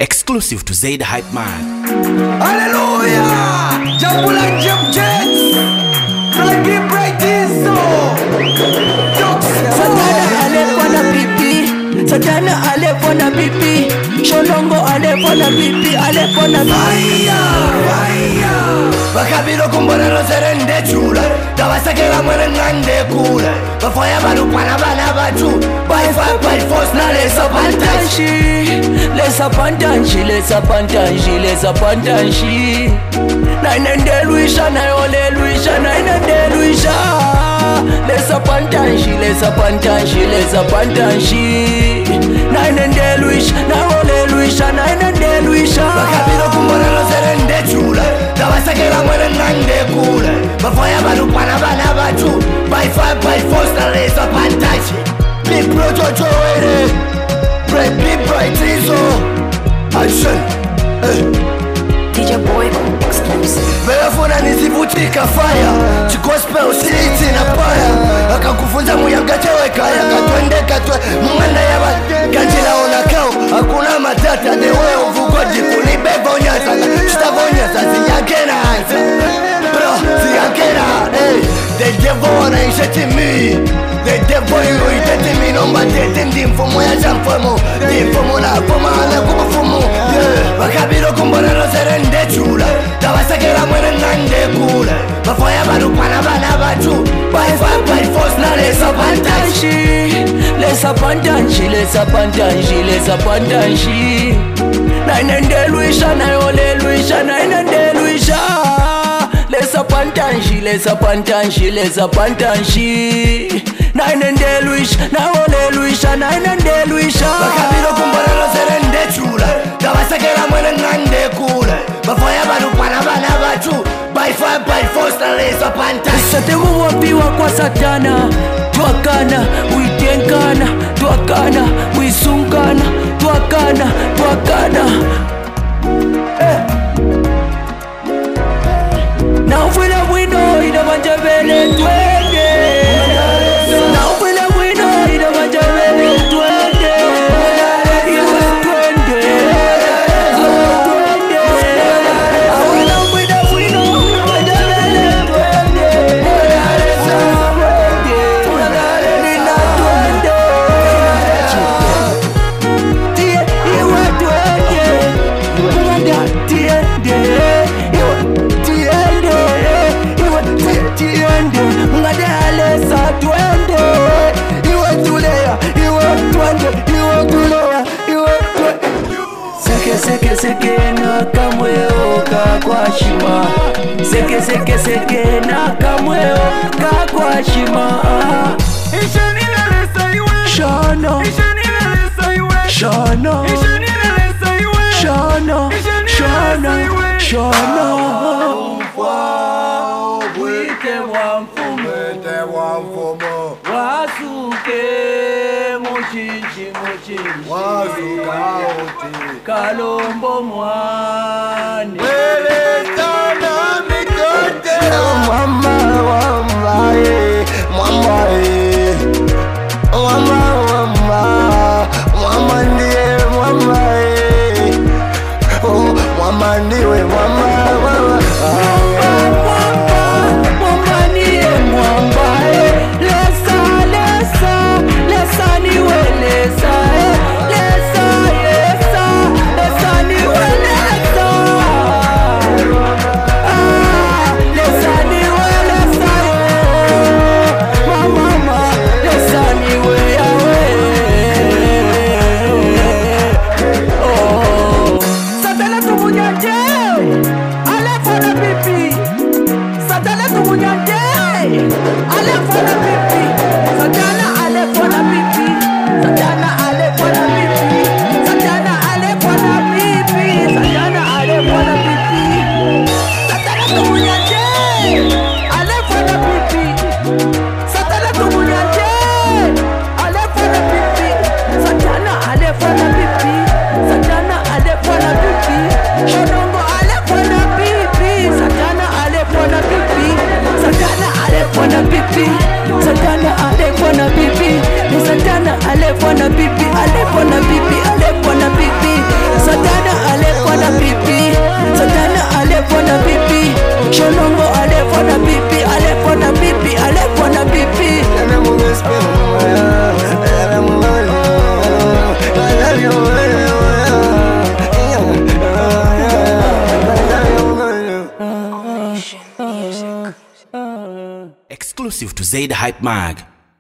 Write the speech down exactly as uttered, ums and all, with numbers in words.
Exclusive to Zaid Hype Man. Hallelujah! Jump and jump jets! Like it bright is so! Satana alefona pipi, Satana alefona pipi, Sholongo alefona pipi, alefona Fire! Fire! Bakabilo kumbona no serende chula, Tawasakela mwene ngande kule, Bafoya barupana bana batu, By fire, by force na lesa pantashi, Lesa pantanshi, lesa pantanshi, lesa pantanshi. Nainende luisha, naiole luisha, nainende luisha. Lesa pantanshi, lesa pantanshi, lesa pantanshi. Nainende luisha, naiole luisha, nainende luisha. Bakabilo kumbona no serende chula, Tawasakela mwene ngande kule, Bafoya barupana bana batu, By fire, by force na lesa pantashi. Big bro Jojo ere, Bright, big bright Tizo. Action, eh. D J Boy exclusive. Velafuna nizivutika fire, Chikospel city na paya, akakufunza muyangatewe kaya, katwende katwe, munganda yaba, kanjila onakao, hakuna matata, dewe uvugoji kunibeba unyasa, chitavonyasa, ziyakena ansa, bro, ziyakena, hey, the devil wanaisheti mi, the devil yu iteti mi, nomba teti ndi mfumo ya jamfumo, ndi mfumo na fuma ala kubufumo, yeah, wakabilo kumbona no serende chula, Tawasakela mwene ngande kule, Bafoya barupana bana batu, By fire, by force na lesa pantashi, Lesa pantanshi, lesa pantanshi, lesa pantanshi. Nainende luisha, naiole luisha, nainende luisha. Lesa pantanshi, lesa pantanshi, lesa pantanshi. Nainende luisha, naiole luisha, nainende luisha. Bakabilo kumbona no serende chula, Tawasakela mwene ngande kule, Bafoya barupana bana batu, By fire, by force na lesa pantashi. Satemu wapiwa kwa Satana, Twakana, uitenkana, Twakana, uisunkana, Twakana, Twakana. Eh. Na ufila wino ina manjabele twende. Na ufila wino ina manjabele twende. Iwe twende. Twende. Awina wina wino ina manjabele twende. Nina twende. Tie iwe twende. Mwanda tiende. Iwe tiende. Iwe tiende. Ngade alesa twende. Iwe tulea. Iwe twende. Iwe tulea. Iwe twende. Seke seke seke na kamweo kakwashima. Seke seke seke na kamweo kakwashima. Shana. Shana. Shana. Shana. Shana. Wite wa mfumo. Wasuke muchinchi muchinchi. Kalombo mwane. Mama, mama, eh, mama, eh. Mama, mama, mama ndiye mama, eh. Oh, mama ndiwe mama, mama. Mwamba niye mwamba eh. Lesa, lesa, lesa niwe lesa eh. Lesa, lesa, lesa niwe lesa. Ah, lesa niwe lesa eh. Mama, lesa niwe yawe. Oh, Satana tumunyanje, alefona pipi. Satana tumunyanje, alefona pipi. Satana alefona pipi. Satana alefona pipi. Satana alefona pipi. Satana alefona pipi. Satana tumunyanje, alefona pipi. Satana tumunyanje, alefona pipi. Satana alefona pipi. Satana alefona pipi. Sholongo alefona pipi. Satana alefona pipi. Satana alefona pipi. Satana alefona pipi. Satana alefona pipi. Alefona pipi. Alefona pipi. Satana Exclusive to Zaid Hype Mag.